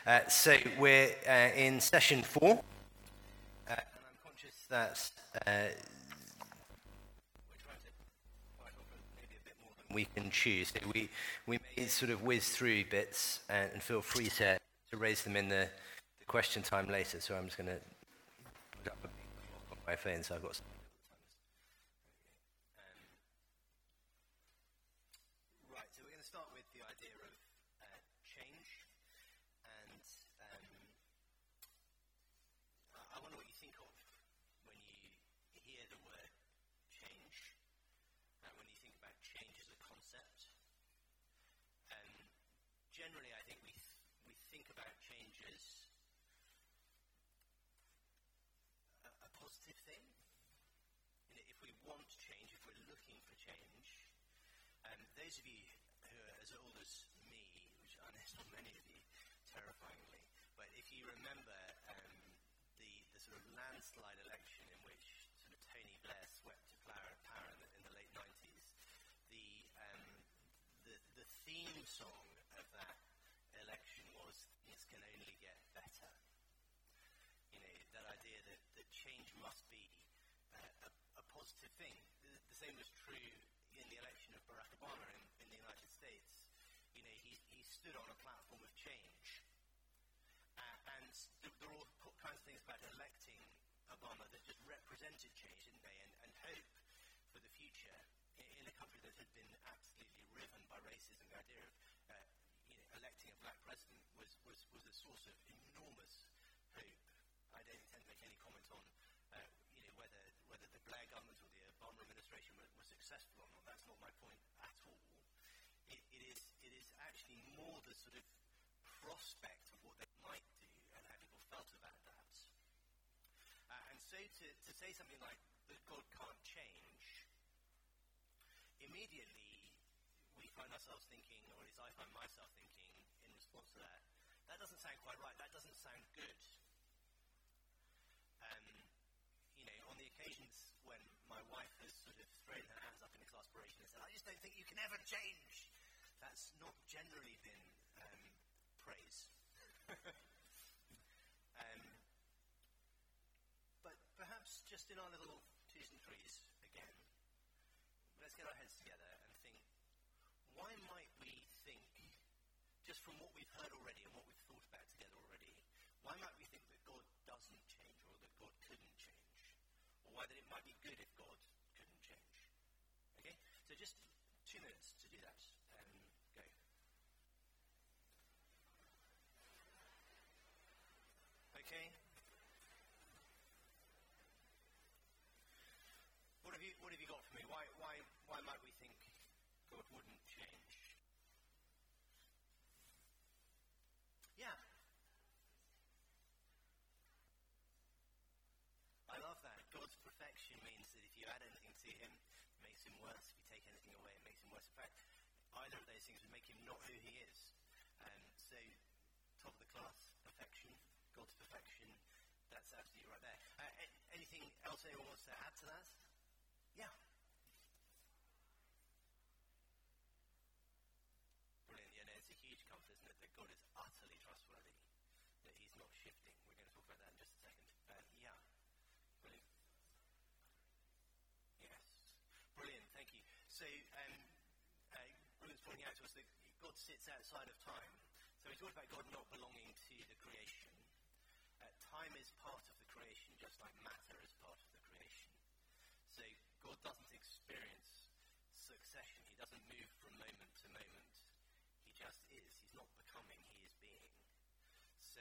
So we're in session 4, and I'm conscious that we're trying to quite often maybe a bit more than we can choose. So we may sort of whiz through bits and feel free to raise them in the question time later. So I'm just going to put up a big clock on my phone so I've got some. Right, so we're going to start with the idea of change, and I wonder what you think of when you hear the word change, when you think about change as a concept. Generally, I think we think about change as a positive thing. You know, if we want change, if we're looking for change, those of you who are as old as me, which I know is not many of you, terrifyingly, but if you remember the sort of landslide election in which sort of Tony Blair swept to power in the late 90s, the theme song of that election was "Things can only get better." You know, that idea that change must be a positive thing. The same was true in the election of Barack Obama in the United States. You know, he stood on a platform of change. And there were all kinds of things about electing Obama that just represented change, didn't they? And hope for the future in a country that had been absolutely riven by racism. The idea of electing a black president was a source of enormous hope. I don't intend to make any comment on whether the Blair government or the Obama administration were successful or not. That's not my point at all. It is actually more the sort of prospect of what they might do and how people felt about that. And so to say something like that God can't change, immediately we find ourselves thinking, or at least I find myself thinking in response to that, that doesn't sound quite right, that doesn't sound good. On the occasions when my wife has sort of thrown her hands up in exasperation and said, "I just don't think you can ever change," that's not generally been praise. But perhaps just in our little twos and threes again, let's get our heads together and think, why might we think, just from what we've heard already and what we've thought about together already, why might we think that God doesn't change or that God couldn't change? Or why that it might be good if God couldn't change? Okay? So just 2 minutes to do that. Go. Okay? What have you got for me? Why might we think God wouldn't change? Yeah. I love that. God's perfection means that if you add anything to him, it makes him worse. If you take anything away, it makes him worse. In fact, either of those things would make him not who he is. So, top of the class, perfection, God's perfection, that's absolutely right there. Anything else anyone wants to add to that? Yeah. Brilliant. Yeah, no, it's a huge comfort, isn't it, that God is utterly trustworthy, that he's not shifting. We're going to talk about that in just a second. Yeah. Brilliant. Yes. Brilliant, thank you. So, Bruce's pointing out to us that God sits outside of time. So we talked about God not belonging to the creation. Time is part of the creation, just like matter is part of the creation. So God doesn't experience succession. He doesn't move from moment to moment. He just is. He's not becoming, he is being. So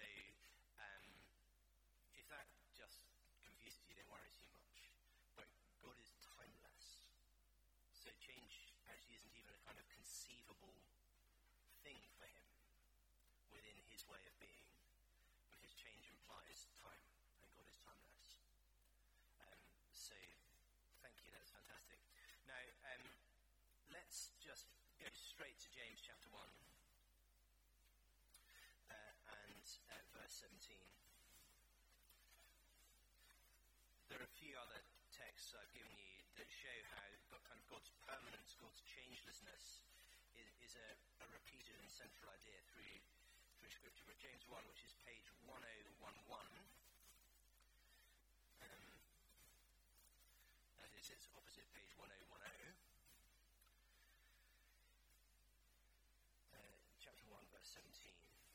if that just confuses you, don't worry too much. But God is timeless. So change actually isn't even a kind of conceivable thing for him within his way of being, because change implies time, and God is timeless. So thank you, that's fantastic. Now, let's just go straight to James chapter 1 and verse 17. There are a few other texts I've given you that show how God's permanence, God's changelessness is a repeated and central idea through Scripture. But James 1, which sits opposite page 1010. Chapter 1, verse 17.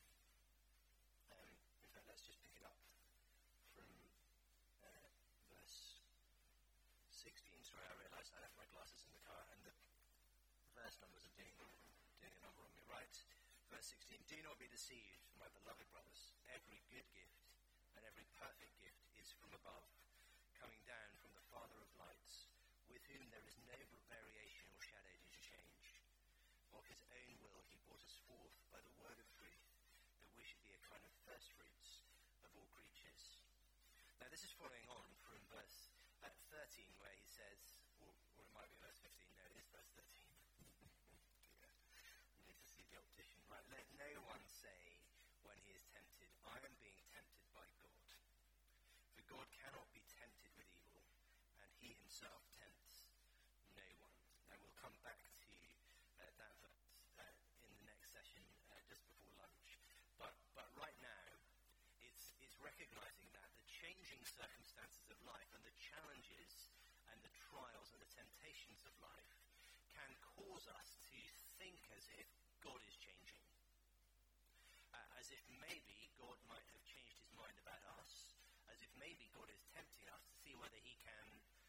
In fact, let's just pick it up from verse 16. Sorry, I realised I left my glasses in the car and the verse numbers are doing a number on me. Right, verse 16. Do not be deceived, my beloved brothers. Every good gift and every perfect gift is from above, coming down from the Father of lights, with whom there is no variation or shadow due to change. Of his own will he brought us forth by the word of truth, that we should be a kind of first fruits of all creatures. Now this is following on from verse 13, where he says, or it might be verse 15, no, it is verse 13. Yeah. I need to see the optician. Right, let no one say when he is tempted, I am being tempted by God. For God cannot be tempted with evil, and he himself tempts no one. Now we'll come back to that verse in the next session just before lunch. But right now, it's recognizing that the changing circumstances of life and the challenges and the trials and the temptations of life can cause us to think as if God is changing. As if maybe God might have changed his mind about us, as if maybe God is tempting us to see whether he can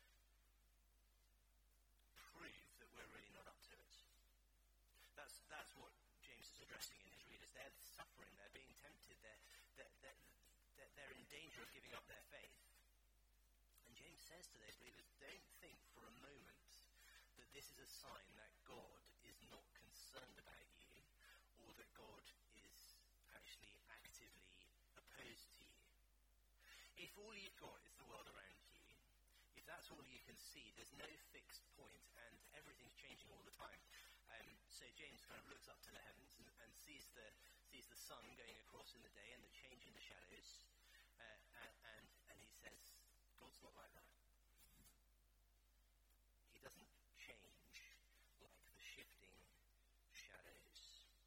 prove that we're really not up to it. That's what James is addressing in his readers. They're suffering, they're being tempted, they're in danger of giving up their faith. And James says to those believers, don't think for a moment that this is a sign that God is not concerned about you, or that God is actually actively opposed to you. If all you've got is the world around you, if that's all you can see, there's no fixed point and everything's changing all the time. So James kind of looks up to the heavens and sees the sun going across in the day and the change in the shadows, and he says, God's not like that. He doesn't change like the shifting shadows.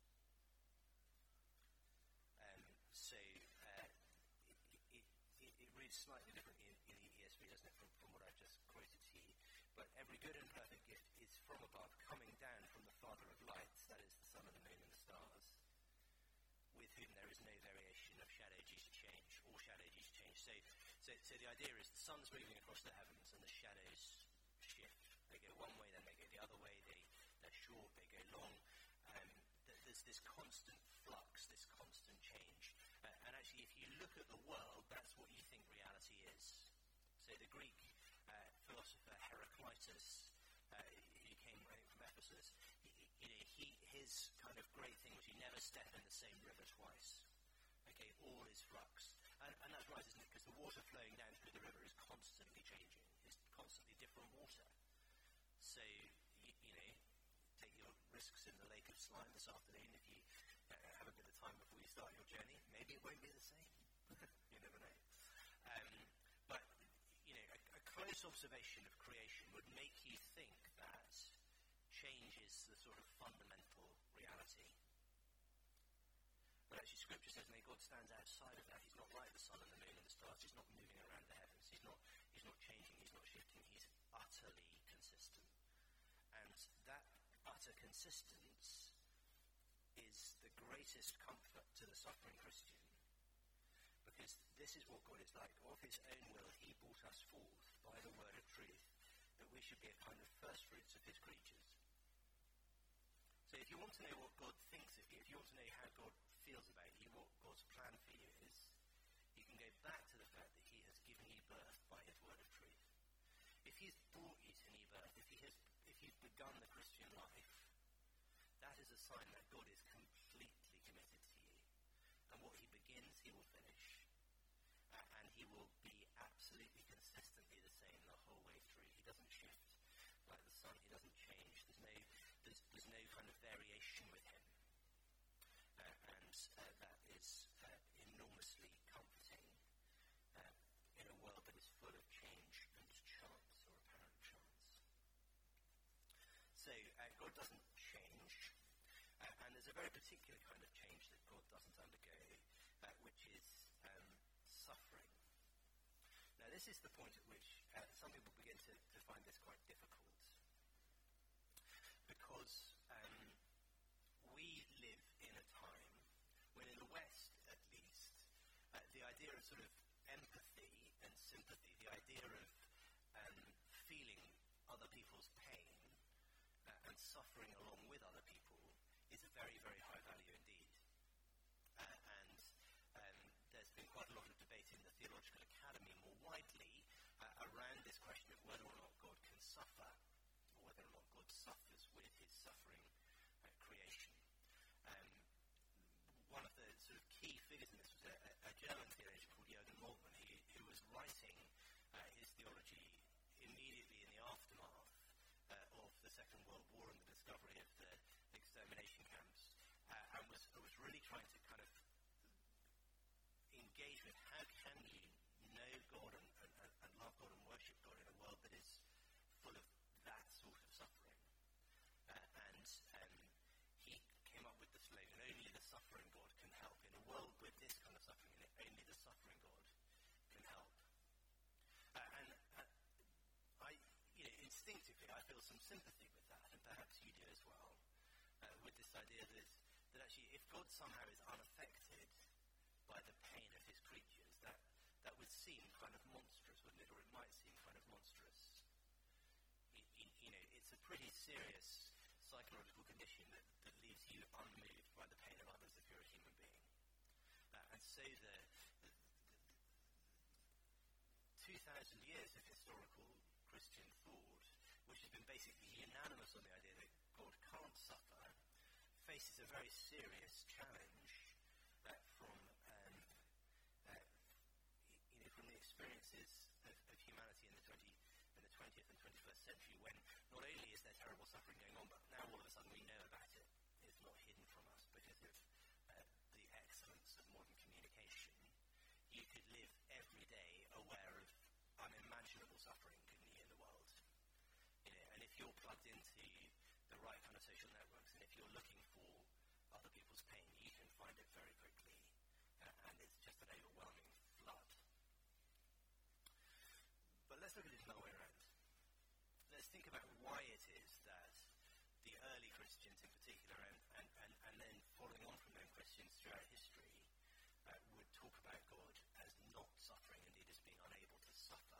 It reads slightly differently in the ESV, doesn't it, from what I've just quoted to you. But every good and perfect gift is from above, coming down from the Father of lights, that is the sun and the moon and the stars, with whom there is no variation of shadow due to change, or shadow due to change. So the idea is the sun's moving across the heavens and the shadows shift. They go one way, then they go the other way. They're short, they go long. There's this constant flux, this constant change. And actually, if you look at the world, that's what you think reality is. So the Greek philosopher Heraclitus, who came from Ephesus, his kind of great thing was you never step in the same river twice. Okay, all is flux. And that's right, isn't it? Because the water flowing down through the river is constantly changing. It's constantly different water. So, take your risks in the lake of slime this afternoon. If you have a bit of time before you start your journey, maybe it won't be the same. You never know. But a close observation of creation would make you think that change is the sort of fundamental reality. But actually Scripture says, no, God stands outside of that. He's not like the sun and the moon and the stars. He's not moving around the heavens. He's not changing. He's not shifting. He's utterly consistent. And that utter consistence is the greatest comfort to the suffering Christian. Because this is what God is like. Of his own will, he brought us forth by the word of truth, that we should be a kind of first fruits of his creatures. So if you want to know what God thinks of you, if you want to know how God feels about you, what God's plan for you is, you can go back to the fact that he has given you birth by his word of truth. If he's brought you to new birth, if you've begun the Christian life, that is a sign that God is completely committed to you. And what he begins, he will finish. And he will be absolutely consistently the same the whole way through. He doesn't shift like the sun. He doesn't change. There's no kind of variation with him. And that is enormously comforting in a world that is full of change and chance, or apparent chance. So God doesn't change, and there's a very particular kind of change that God doesn't undergo, which is suffering. Now this is the point at which some people begin to find this quite difficult. Because we live in a time when, in the West at least, the idea of sort of empathy and sympathy, the idea of feeling other people's pain and suffering along with other people is a very, very high value indeed. And there's been quite a lot of debate in the Theological Academy more widely around this question of whether or not God can suffer, or whether or not God suffers with his suffering creation. One of the sort of key figures in this was a German theologian called Jürgen Moltmann, who was writing his theology immediately in the aftermath of the Second World War and the discovery of the extermination camps, and was really trying to kind of engage with how can you know God and love God and worship God in a world that is full of that sort of suffering. And he came up with the slogan, only the suffering God can help. In a world with this kind of suffering, only the suffering God can help. And I, instinctively, I feel some sympathy with that, and perhaps you do as well, with this idea that actually if God somehow is unaffected by the pain of his creatures, that would seem kind of monstrous, wouldn't it? Or it might seem kind of monstrous. It's a pretty serious psychological condition that leaves you unmoved by the pain of others if you're a human being. And so the 2,000 years of historical Christian thought, which has been basically unanimous on the idea that God can't suffer, faces a very serious challenge from the experiences of humanity in the 20th and 21st century, when not only is there terrible suffering going on, but now all of a sudden we know about it. It's not hidden from us because of the excellence of modern communication. You could live every day aware of unimaginable suffering, couldn't you, in the world? And if you're plugged into the right kind of social networks, and if you're looking for other people's pain, you can find it very quickly, and it's just an overwhelming flood. But let's look at it another way around. Let's think about why it is that the early Christians in particular, and then following on from them Christians throughout history, would talk about God as not suffering, indeed as being unable to suffer.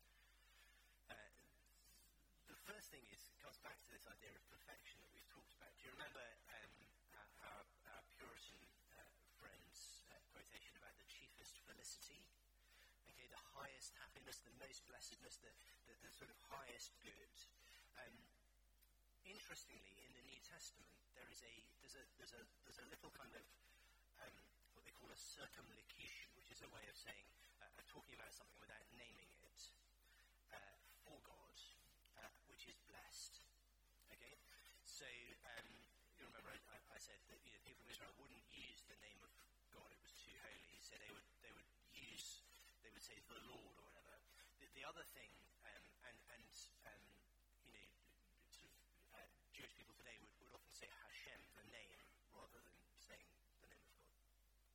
The first thing comes back to this idea of perfection that we've talked about. Do you remember our Puritan friend's quotation about the chiefest felicity? Okay, the highest happiness, the most blessedness, the sort of highest good. Interestingly, in the New Testament, there's a little kind of what they call a circumlocution, which is a way of saying talking about something without naming it for God, which is blessed. Okay, so you remember I said that the people of Israel wouldn't use the name of God; it was too holy. So they would say the Lord or whatever. The other thing, Jewish people today would often say Hashem, the name, rather than saying the name of God.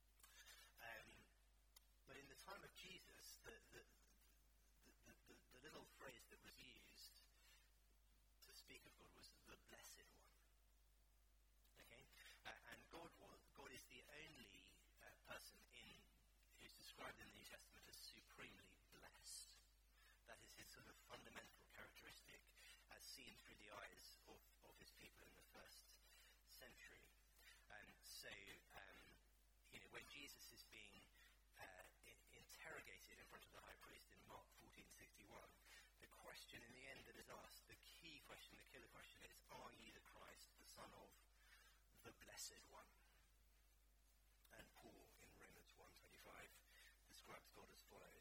But in the time of Jesus, the little phrase that was used to speak of God was the Blessed One. Okay, and God is the only person who's described in the New Testament as supremely blessed. That is his sort of fundamental characteristic, as seen through the eyes of his people in the first century. And so, when Jesus is being interrogated in front of the high priest in Mark 14:61, the question in the end that is asked, the key question, the killer question is, are you the Christ, the Son of the Blessed One? And Paul in Romans 1:25 describes God as follows.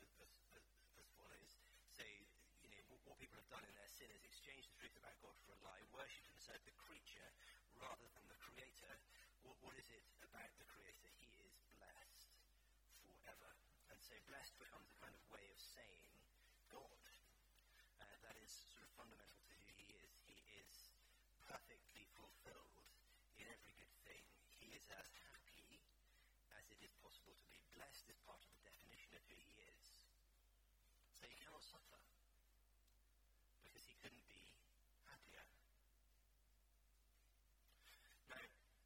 So, what people have done in their sin is exchange the truth about God for a lie, worship and serve the creature rather than the Creator. What is it about the Creator? He is blessed forever. And so blessed becomes a kind of way of saying God. That is sort of fundamental to who he is. He is perfectly fulfilled in every good thing. He is as happy as it is possible to be. Blessed is part of the definition of who he is. suffer because he couldn't be happier. Now,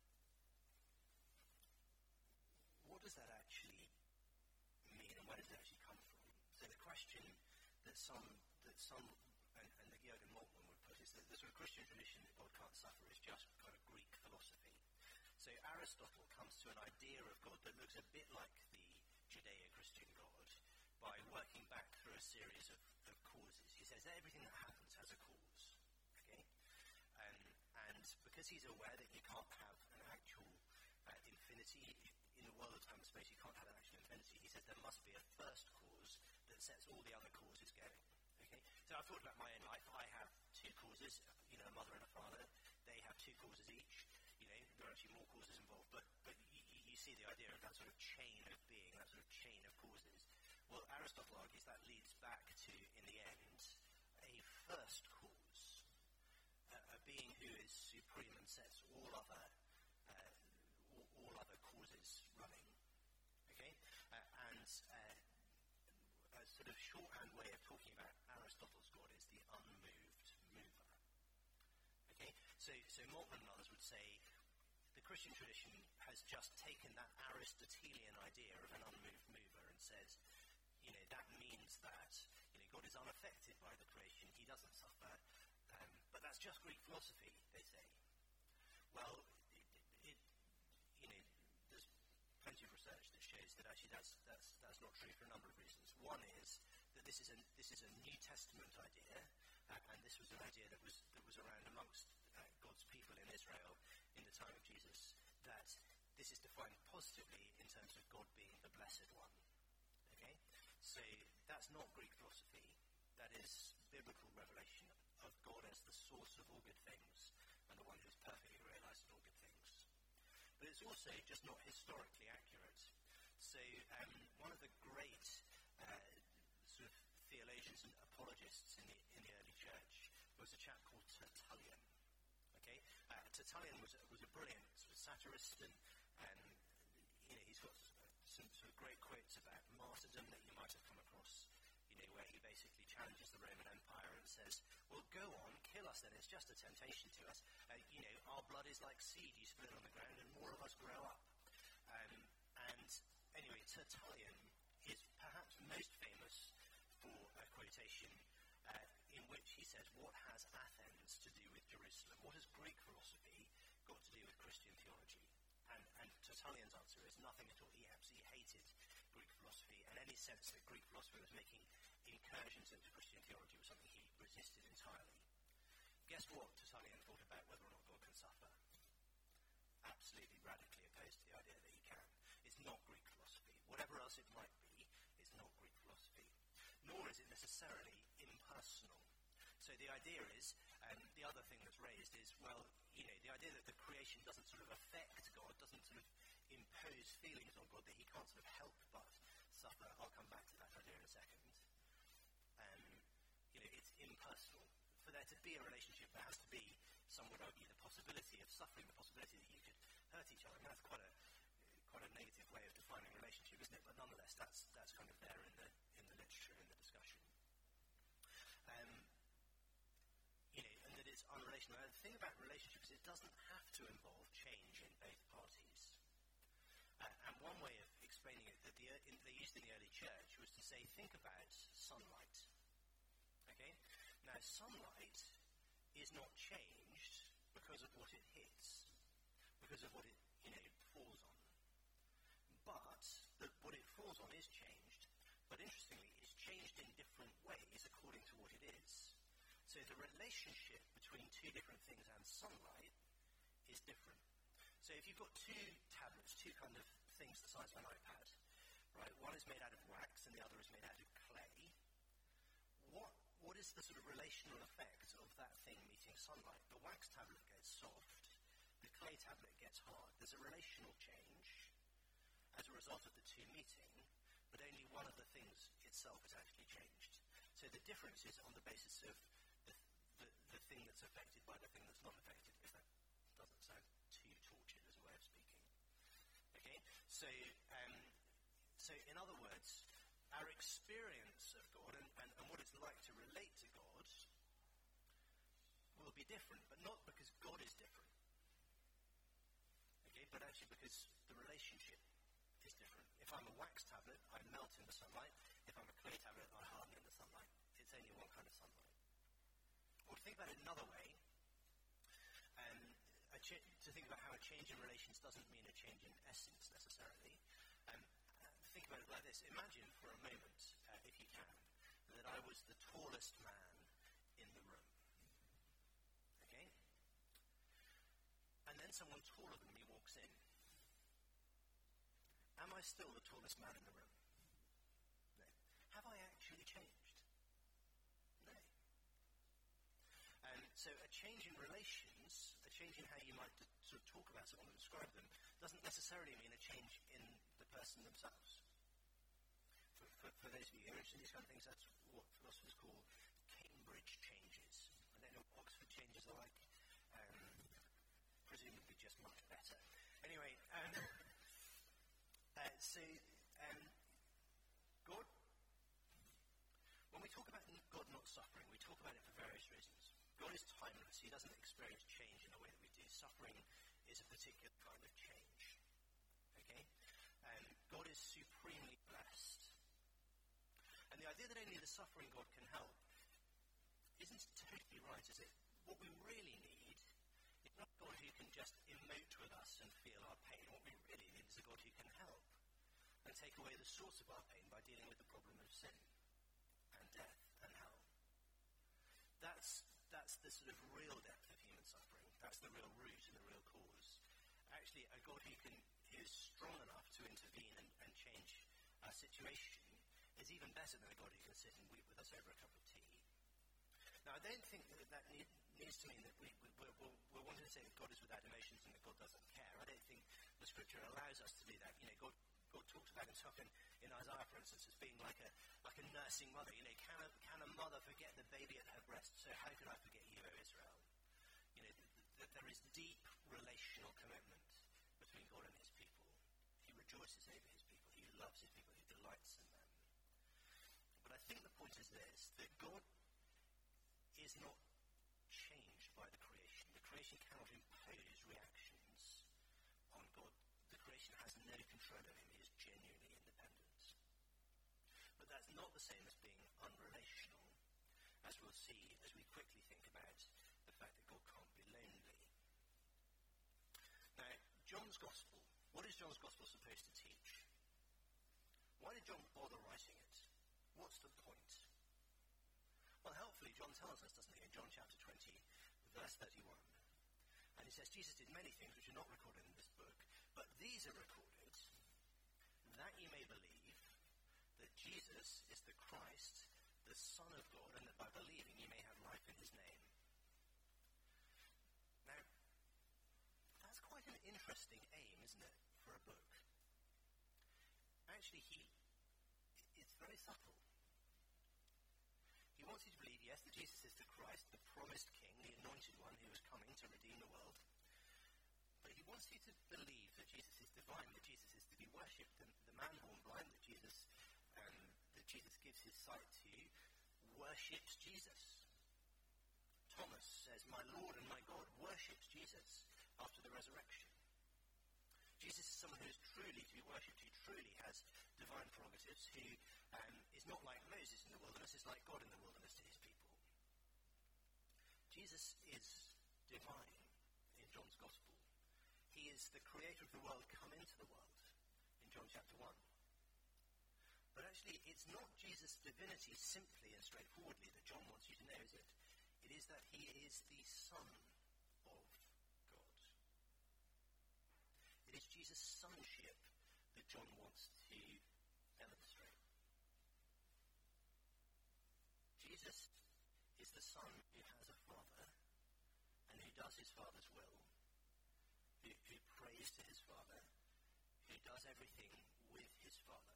what does that actually mean, and where does it actually come from? So the question that some and the Jürgen Moltmann would put is that the sort of Christian tradition that God can't suffer is just kind of Greek philosophy. So Aristotle comes to an idea of God that looks a bit like the Judeo-Christian God by working back through a series of causes. He says that everything that happens has a cause, okay? And because he's aware that you can't have an actual infinity in the world of time and space, you can't have an actual infinity. He says there must be a first cause that sets all the other causes going, okay? So I've thought about my own life. I have two causes, a mother and a father. They have two causes each. There are actually more causes involved, but you see the idea of that sort of chain of being, that sort of chain of causes. Well, Aristotle argues that leads back to, in the end, a first cause, a being who is supreme and sets all other causes running. Okay, and a sort of shorthand way of talking about Aristotle's God is the unmoved mover. Okay, so Moltmann and others would say the Christian tradition has just taken that Aristotelian idea of an unmoved mover and says, that means that God is unaffected by the creation. He doesn't suffer. But that's just Greek philosophy, they say. Well, there's plenty of research that shows that actually that's not true for a number of reasons. One is that this is a New Testament idea, and this was an idea that was around amongst God's people in Israel in the time of Jesus, that this is defined positively in terms of God being the blessed one. Okay? So that's not Greek philosophy. That is biblical revelation of God as the source of all good things and the one who's perfectly realized in all good things. But it's also just not historically accurate. So one of the great sort of theologians and apologists in the early church was a chap called Tertullian. Okay, Tertullian was a brilliant sort of satirist, and he's got some sort of great quotes about martyrdom that you might have come across. Where he basically challenges the Roman Empire and says, "Well, go on, kill us then. It's just a temptation to us. Our blood is like seed you split on the ground, and more of us grow up." And anyway, Tertullian is perhaps most famous for a quotation in which he says, "What has Athens to do with Jerusalem? What has Greek philosophy got to do with Christian theology?" And Tertullian's answer is nothing at all. He absolutely hated Greek philosophy, and any sense that Greek philosophy was making incursions into Christian theology was something he resisted entirely. Guess what Tertullian thought about whether or not God can suffer? Absolutely radically opposed to the idea that he can. It's not Greek philosophy. Whatever else it might be, it's not Greek philosophy. Nor is it necessarily impersonal. So the idea is, the other thing that's raised is, the idea that the creation doesn't sort of affect God, doesn't sort of impose feelings on God, that he can't sort of help but suffer. I'll come back to that idea in a second. It's impersonal. For there to be a relationship, there has to be, some would argue, the possibility of suffering, the possibility that you could hurt each other. I mean, that's quite a negative way of defining a relationship, isn't it? But nonetheless, that's kind of there in the literature, in the discussion. And that it's unrelational. And the thing about relationships is it doesn't have to involve change in both parties. And one way of explaining it that they used in the early church was to say, think about sunlight. Okay? Now, sunlight is not changed because of what it hits, because of what it falls on. But what it falls on is changed. But interestingly, it's changed in different ways according to what it is. So the relationship between two different things and sunlight is different. So if you've got two tablets, two kind of things the size of an iPad, right? One is made out of wax and the other is made out of clay. What is the sort of relational effect of that thing meeting sunlight? The wax tablet gets soft, the clay tablet gets hard. There's a relational change as a result of the two meeting, but only one of the things itself has actually changed. So the difference is on the basis of the thing that's affected by the thing that's not affected, if that doesn't sound too tortured as a way of speaking. Okay? So in other words, our experience of God and what it's be different, but not because God is different. Okay, but actually because the relationship is different. If I'm a wax tablet, I melt in the sunlight. If I'm a clay tablet, I harden in the sunlight. It's only one kind of sunlight. Or to think about it another way, to think about how a change in relations doesn't mean a change in essence necessarily. Think about it like this. Imagine for a moment, if you can, that I was the tallest man in the room. Okay? And then someone taller than me walks in. Am I still the tallest man in the room? No. Have I actually changed? No. So a change in relations, a change in how you might sort of talk about someone and describe them, doesn't necessarily mean a change in the person themselves. For those of you who are interested in these kind of things, that's what philosophers call Cambridge changes. I don't know what Oxford changes are like. Presumably just much better. Anyway, God, when we talk about God not suffering, we talk about it for various reasons. God is timeless. He doesn't experience change in the way that we do. Suffering is a particular kind of change. Okay? God is supremely blessed. And the idea that only the suffering God can help isn't totally right, is it? What we really need is not a God who can just emote with us and feel our pain. What we really need is a God who can help and take away the source of our pain by dealing with the problem of sin and death and hell. That's the sort of real depth of human suffering. That's the real root and the real cause. Actually, a God who is strong enough to intervene and change our situation is even better than a God who can sit and weep with us over a cup of tea. Now, I don't think that needs to mean that we're wanting to say that God is without emotions and that God doesn't care. I don't think the Scripture allows us to do that. You know, God talks about himself in Isaiah, for instance, as being like a nursing mother. You know, can a mother forget the baby at her breast? So how could I forget you, O Israel? You know, that there is deep relational commitment between God and his people. He rejoices over his people. He loves his people. He delights in them. But I think the point is this, that God is not changed by the creation. The creation cannot impose reactions on God. The creation has no control over him. He is genuinely independent. But that's not the same as being unrelational, as we'll see as we quickly think about the fact that God can't be lonely. Now, John's Gospel, what is John's Gospel supposed to teach? Why did John bother writing it? What's the point? Well, helpfully, John tells us, doesn't he, in John chapter 20, verse 31. And he says, Jesus did many things which are not recorded in this book, but these are recorded, that you may believe that Jesus is the Christ, the Son of God, and that by believing you may have life in his name. Now, that's quite an interesting aim, isn't it, for a book? Actually, it's very subtle. He wants you to believe, yes, that Jesus is the Christ, the promised King, the anointed one who was coming to redeem the world. But he wants you to believe that Jesus is divine, that Jesus is to be worshipped, and the man born blind that Jesus gives his sight to worships Jesus. Thomas says, my Lord and my God, worships Jesus after the resurrection. Jesus is someone who is truly to be worshipped, who truly has divine prerogatives, who is not like Moses in the wilderness, is like God in the wilderness to his people. Jesus is divine in John's Gospel. He is the creator of the world come into the world in John chapter 1. But actually, it's not Jesus' divinity simply and straightforwardly that John wants you to know, is it? It is that he is the Son of God. It is Jesus' sonship that John wants to demonstrate. Jesus is the Son who has a Father and who does his Father's will, who prays to his Father, who does everything with his Father.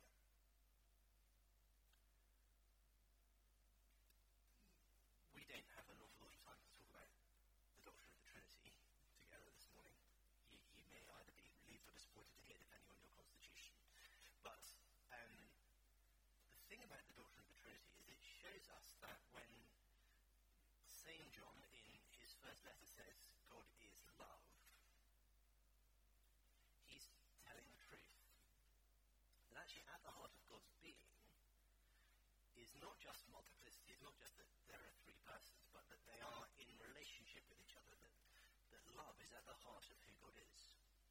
We don't have an awful lot of time to talk about the doctrine of the Trinity together this morning. You may either be relieved or disappointed to hear, depending on your constitution. But the thing about the doctrine of the Trinity is it shows us that when St. John, in his first letter says God is love, he's telling the truth. And actually at the heart of God's being is not just multiplicity, it's not just that there are three persons, but that they are in relationship with each other, that love is at the heart of who God is.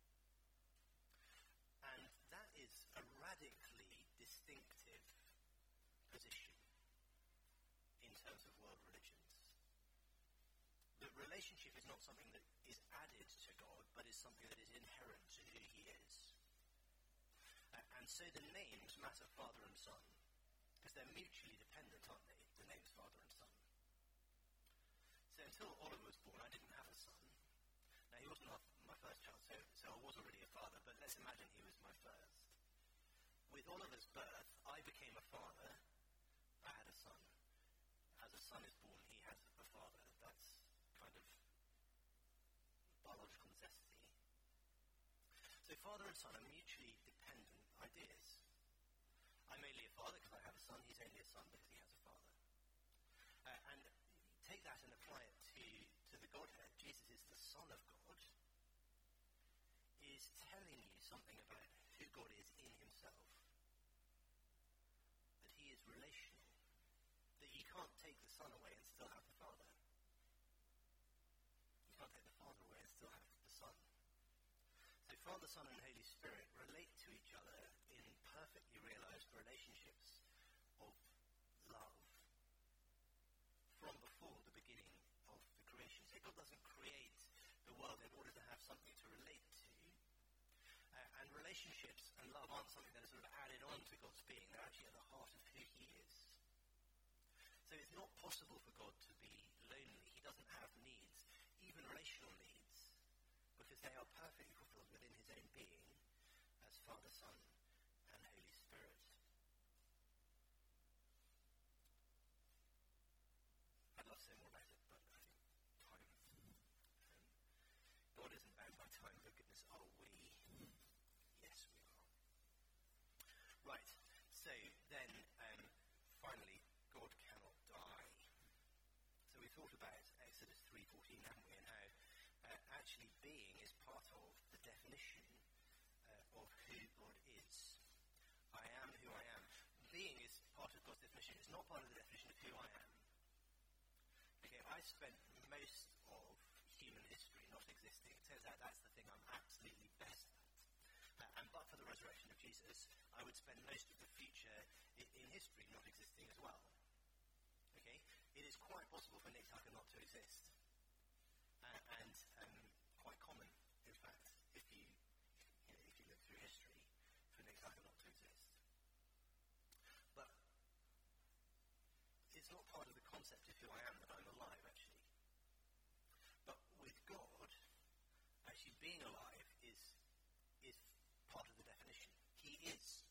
And that is a radically distinctive position in terms of world religions. The relationship is not something that is added to God, but is something that is inherent to who he is. And so the names matter, Father and Son, because they're mutually dependent, aren't they? The names Father and Son. So until Oliver was born, I didn't have a son. Now, he wasn't my first child, so I was already a father, but let's imagine he was my first. With Oliver's birth, I became a father. I had a son. As a son is born, he has a father. That's kind of biological necessity. So father and son are mutually dependent ideas. I'm only a father because I have a son. He's only a son because he has a father. And take that and apply it to the Godhead. Jesus is the Son of God, is telling you something about who God is in himself. That he is relational. That you can't take the Son away and still have the Father. You can't take the Father away and still have the Son. So Father, Son, and Holy Spirit relate to each other in perfectly realized relationships of love from before the beginning of the creation. So God doesn't create the world in order to have something to relate to. And relationships and love aren't something that are sort of added on to God's being. They're actually at the heart of who he is. So it's not possible for God to be lonely. He doesn't have needs, even relational needs, because they are perfectly fulfilled within his own being as Father, Son, and Holy Spirit. I'd love to say more about it, but I think time. God isn't bound by time, for goodness, are we? Yes, we are. Right, so then, finally, God cannot die. So we thought about Exodus 3:14, haven't we, and how actually being is part of the definition of who God is. I am who I am. Being is part of God's definition. It's not part of the definition of who I am. Okay, I spent most of human history not existing. It turns out that's the thing I'm absolutely best at. And but for the resurrection of Jesus, I would spend most of the future in history not existing as well. Okay? It is quite possible for Nick Tucker not to exist. And quite common, in fact, if you look through history, for Nick Tucker not to exist. But it's not part of the concept of who I am that I'm alive, actually. But with God, actually being alive is part of the definition. He is.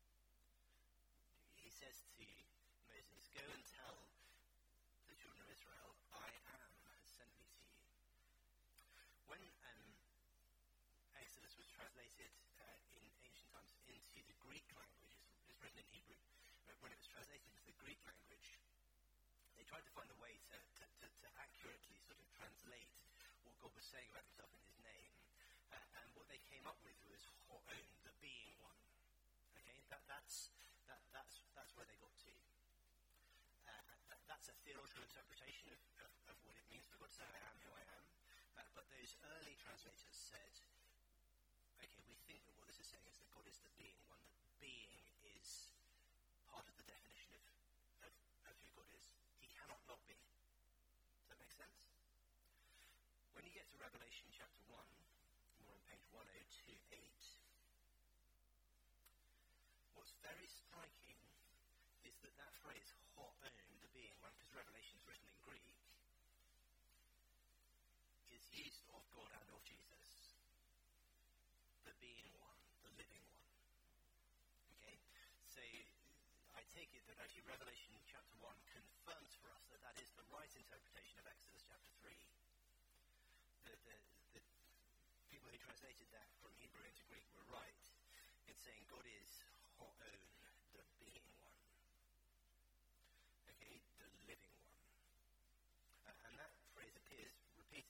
He says to Moses, go and tell the children of Israel, I am has sent me to you. When Exodus was translated in ancient times into the Greek language, it's written in Hebrew, when it was translated into the Greek language, they tried to find a way to accurately sort of translate what God was saying about himself in his name. And what they came up with was Ho'on, the being one. Okay, that's where they got to. That's a theological interpretation of what it means for God to say, I am who I am. But those early translators said, okay, we think that what this is saying is that God is the being one, that being is part of the definition of who God is. He cannot not be. Does that make sense? When you get to Revelation chapter 1, more on page 1028, what's very striking is that phrase, Ho'on, the being one, because Revelation is written in Greek, is used of God and of Jesus. The being one, the living one. Okay? So I take it that actually Revelation chapter 1 confirms for us that that is the right interpretation of Exodus chapter 3. The people who translated that from Hebrew into Greek were right in saying God is Ho'on, the being one. Okay, the living one. And that phrase appears repeatedly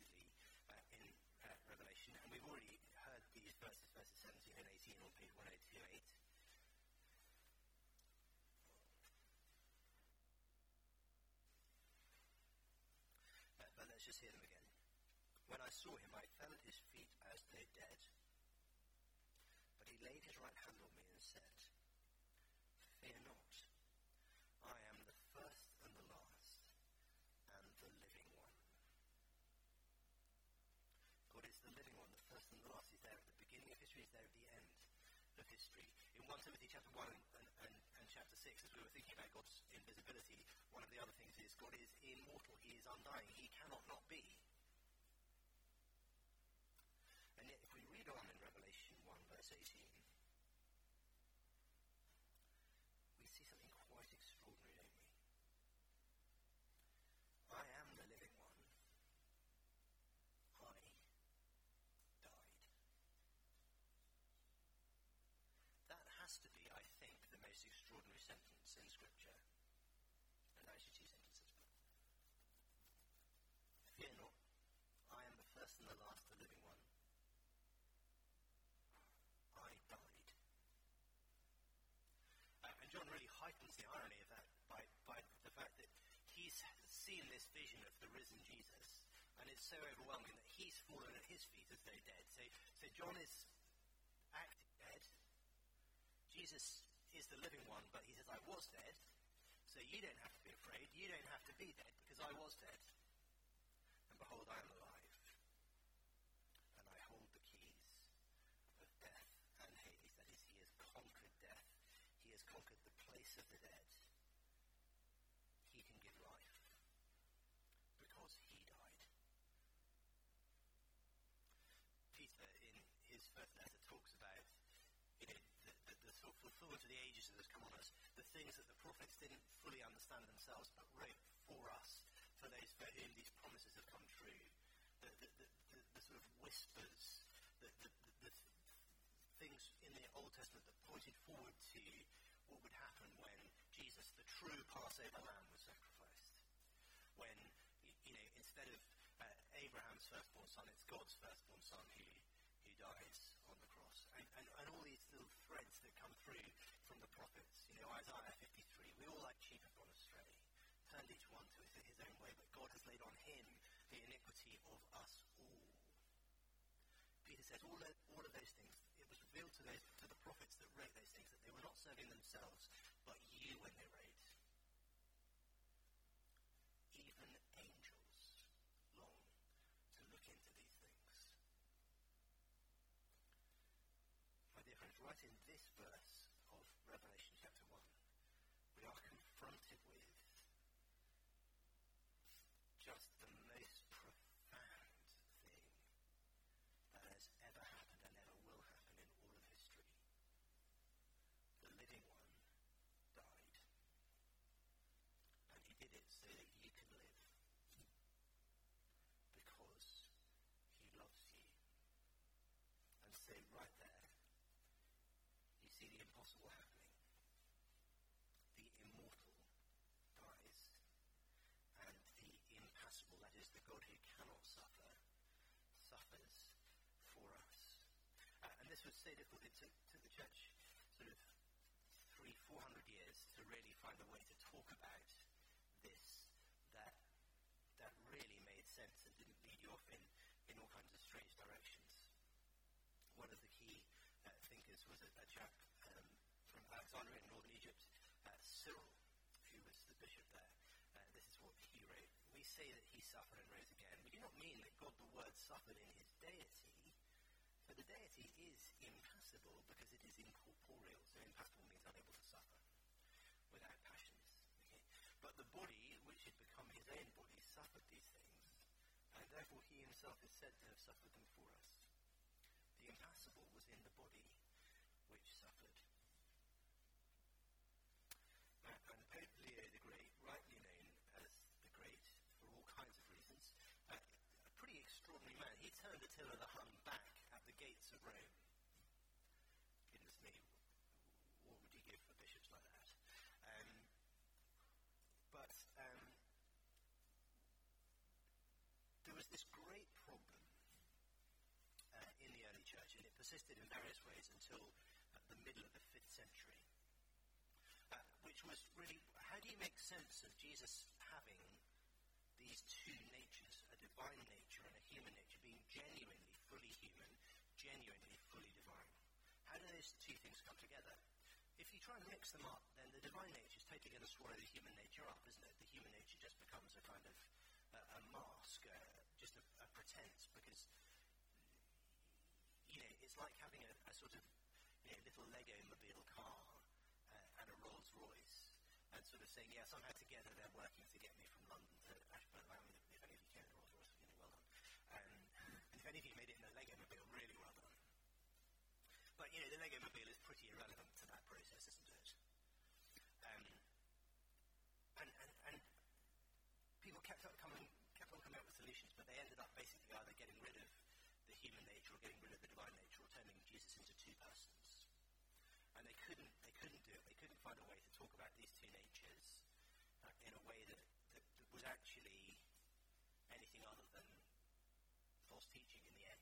just hear them again. When I saw him, I fell at his feet as though dead. But he laid his right hand on me and said, "Fear not. I am the first and the last and the living one." God is the living one, the first and the last. He's there at the beginning of history, he's there at the end of history. In 1 Timothy chapter 1 and chapter 6, as we were thinking about God's invisibility, one of the other things is God is immortal, he is undying, he cannot not be. And yet if we read on in Revelation 1 verse 18, we see something quite extraordinary, don't we? I am the living one. I died. That has to be, I think, the most extraordinary sentence in Scripture. And actually 2 sentences. Fear not, I am the first and the last, the living one. I died. And John really heightens the irony of that by the fact that he's seen this vision of the risen Jesus, and it's so overwhelming that he's fallen at his feet as though dead. So John is acting dead. Jesus is the living one, but he says, I was dead, so you don't have to be afraid, you don't have to be dead, because I was dead. And behold, I am alive, and I hold the keys of death and Hades. That is, he has conquered death. He has conquered the place of the dead. He can give life, because he died. Peter, in his first letter, talks about the sort of fulfillment of the ages that has come on us, the things that the prophets didn't fully understand themselves, but wrote for us, for those for whom these promises have come true. The sort of whispers, the things in the Old Testament that pointed forward to what would happen when Jesus, the true Passover lamb, was sacrificed. When, instead of Abraham's firstborn son, it's God's firstborn son who dies on the cross. And all these little threads that come through from the prophets. Isaiah 53, we all like sheep have gone astray, turned each one to his own way, but God has laid on him the iniquity of us all. Peter says all of those things, it was revealed to the prophets that wrote those things, that they were not serving themselves, but you when they wrote. Even angels long to look into these things. My dear friends, right in this verse of Revelation chapter 1, we are confronted with just the most profound thing that has ever happened and ever will happen in all of history. The living one died. And he did it so that you can live. Because he loves you. And so right there, you see the impossible happening. The immortal dies. And the impassible, that is, the God who cannot suffer, suffers for us. And this was so difficult. It took the church sort of 300-400 years to really find a way to talk about this that really made sense and didn't lead you off in all kinds of strange directions. One of the key thinkers was a chap from Alexandria in northern Egypt, Cyril, who was the bishop there. This is what he wrote. We say that he suffered and rose again. We do not mean that God the Word suffered in his deity, for the deity is impassible because it is incorporeal. So impassible means unable to suffer without passions. Okay? But the body, which had become his own body, suffered these things, and therefore he himself is said to have suffered them for us. The impassible was in the body which suffered. And Pope Leo the Great, rightly known as the Great for all kinds of reasons, a pretty extraordinary man. He turned Attila the Hun back at the gates of Rome. Goodness me, what would you give for bishops like that? But there was this great problem in the early church, and it persisted in various ways until the middle of the 5th century, which was really, how do you make sense of Jesus having these two natures, a divine nature and a human nature, being genuinely fully human, genuinely fully divine. How do those two things come together? If you try and mix them up, then the divine nature is totally going to swallow the human nature up, isn't it? The human nature just becomes a kind of a mask, just a pretense, because, it's like having a sort of, little Lego mobile car and a Rolls Royce, and sort of saying, yeah, somehow together they're working to get me from London to Ashburn. I mean, if any of you came in a Rolls Royce, well done. And if any of you made it in a Lego mobile, really well done. But, the Lego mobile is pretty irrelevant to that process, isn't it? And people kept on coming up with solutions, but they ended up basically either getting rid of the human nature or getting rid of the divine nature, or turning Jesus into two persons. And they couldn't do it. They couldn't find a way to talk about these two natures in a way that was actually anything other than false teaching in the end.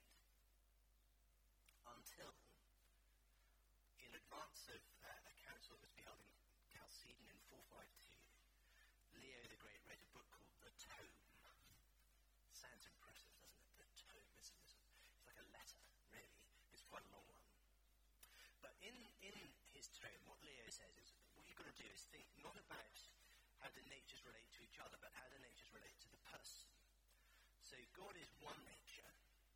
Until, in advance of a council that was held in Chalcedon in 452, Leo the Great wrote a book called The Tome. Sounds impressive, doesn't it? The Tome. It's like a letter, really. It's quite a long one. But in his tome, what Leo says is, what you've got to do is think not about how the natures relate to each other, but how the natures relate to the person. So God is one nature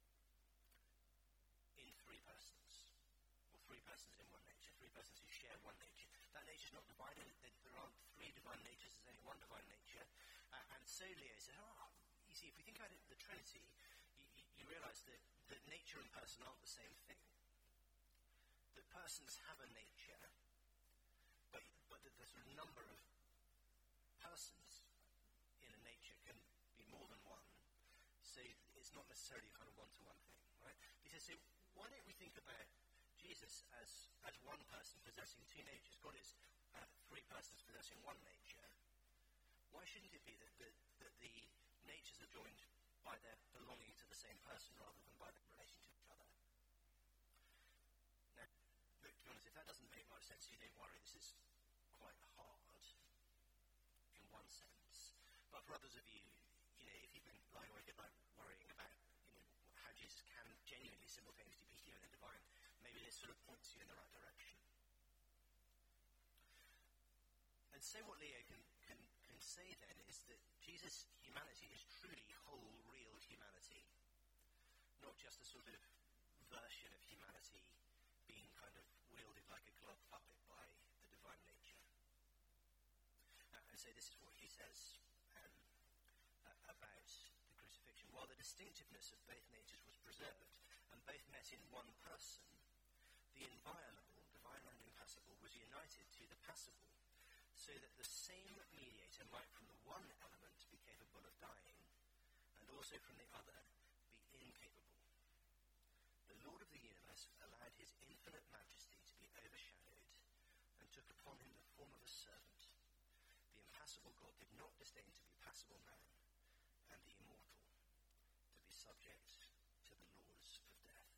in three persons, or three persons in one nature, three persons who share one nature. That nature is not divided. There aren't three divine natures. There's only one divine nature. And so Leo says, you see, if we think about it, the Trinity, you realise that nature and person aren't the same thing. That persons have a nature, but that the sort of number of persons in a nature can be more than one. So it's not necessarily a kind of one-to-one thing, right? He says, so why don't we think about Jesus as one person possessing two natures? God is three persons possessing one nature. Why shouldn't it be that the natures are joined by their belonging to the same person rather than by their relation to each other? Now, look, to be honest, if that doesn't make much sense, you don't worry. This is quite hard in one sense. But for others of you, if you've been lying awake at night worrying about how Jesus can genuinely simultaneously be human and divine, maybe this sort of points you in the right direction. And so what Leo can say then is that Jesus' humanity is truly whole, real humanity, not just a sort of version of humanity being kind of wielded like a glove puppet by the divine nature. And so this is what he says about the crucifixion. While the distinctiveness of both natures was preserved and both met in one person, the inviolable, divine and impassible, was united to the passible, so that the same mediator might from the one element be capable of dying, and also from the other be incapable. The Lord of the universe allowed his infinite majesty to be overshadowed, and took upon him the form of a servant. The impassible God did not disdain to be passible man, and the immortal to be subject to the laws of death.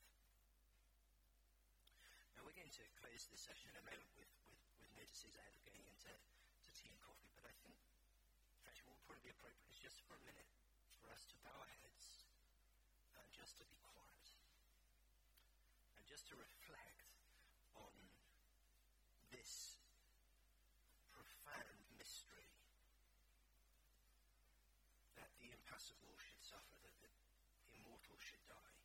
Now we're going to close this session in a moment with notices ahead of going into tea and coffee, but I think actually what will probably be appropriate is just for a minute for us to bow our heads and just to be quiet and just to reflect on this profound mystery that the impassible should suffer, that the immortal should die.